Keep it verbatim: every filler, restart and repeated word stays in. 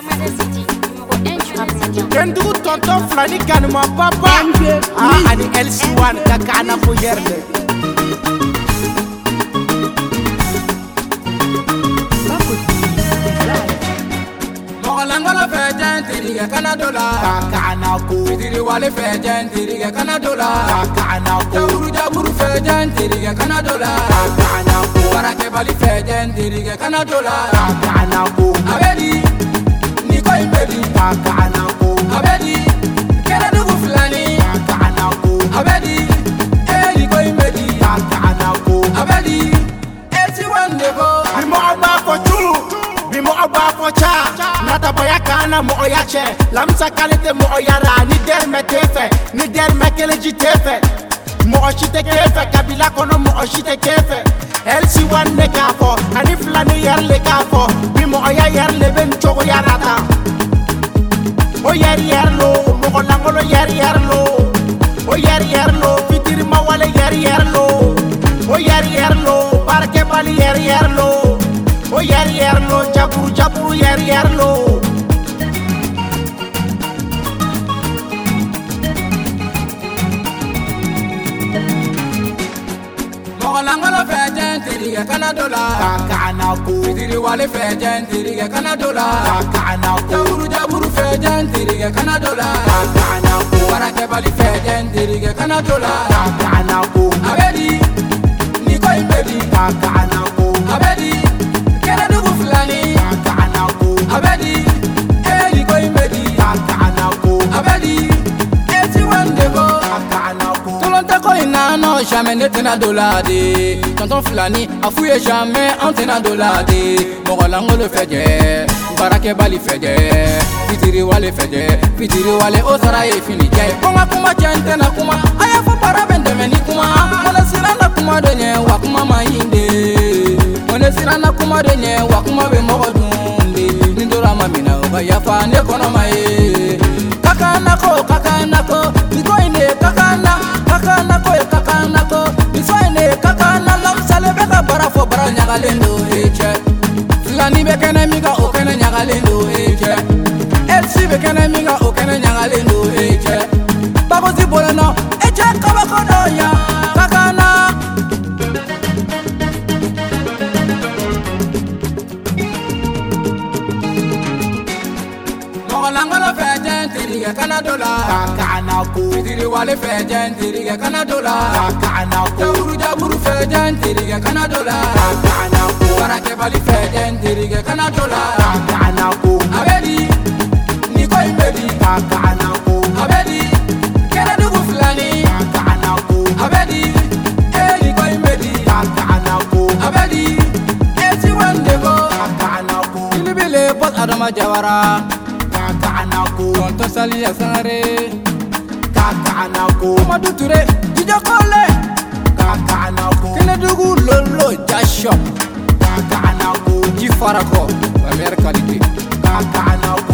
Kendu tonton flani kan ma papa ah ani L C one kakana ko yerde Mogalangala fe jantiri ga kana dola kakana ko diri wale fe jantiri ga kana dola kakana ko jaburu jaburu fe jantiri ga kana dola kakana ko barake bali fe jantiri ga kana dola kakana ko abedi ni ko ibedi kakana ko abedi kera dugu flani kakana ko abedi eli ko ibedi kakana ko abedi eti wande ko bimo aba ko chu bimo aba ko cha nata boya kana mo oyache lamsa kalite mo oyara ni der metefe ni der mekele jitefe mo oshite kefe kabila kono mo oshite kefe L C one ne kafo ani flani yerle kafo bimo oya yerle ben chogo yarata o yer yerlo mo langolo yer yerlo o yer yerlo fitiri ma wala yer yerlo o yer yerlo barke bali yer yerlo o yer yerlo jaburu jaburu yer yerlo Mogalangala fe jantiri ga kana dola kakana ko fitiri wale fe jantiri ga kana dola kakana ko jaburu jaburu fe jantiri ga kana dola kakana ko barake bali fe jantiri ga kana dola kakana ko abedi ni ko ibedi kakana ko abedi kera dugu flani kakana ko abedi eli ko ibedi kakana ko abedi eti wande ko kakana ko tolonta ko inano jamais ne tena dola de tonton flani afouye jamais on tena dola de mogolango le feje barake bali feje fitiri wale feje fitiri wale osara e fini je konga kuma chente na kuma aya fo para bende meni kuma mona sirana kuma denye wa kuma mainde mona sirana kuma denye wa kuma be mogodunde nindora mamina ba ya fa ne kono mai kakana ko kakana ko niko ine kakana kakana ko kakana ko niso ine kakana lam sale be ka bara fo bara nyagalendo eche flani be kene miga o kene nyagalendo eche L C be kene miga o kene nyagalendo eche babo zibolano eche kaba ko doya kakana Mogalangala fe jantiri ga kana dola kakana ko fitiri wale fe jantiri ga kana dola kakana ko jaburu jaburu fe jantiri ga kana dola kakana ko barake bali fe jantiri ga kana dola kakana ko abedi ni ko ibedi kakana ko abedi kera dugu flani kakana ko abedi eli ko ibedi kakana ko abedi eti wande ko kakana ko ilibile bot adama jawara kakana ko tonton sali asare kakana ko Amadou Touré Dj Kole kakana ko kene dugu lolo jasho kakana ko ji farako la meilleure qualité kakana ko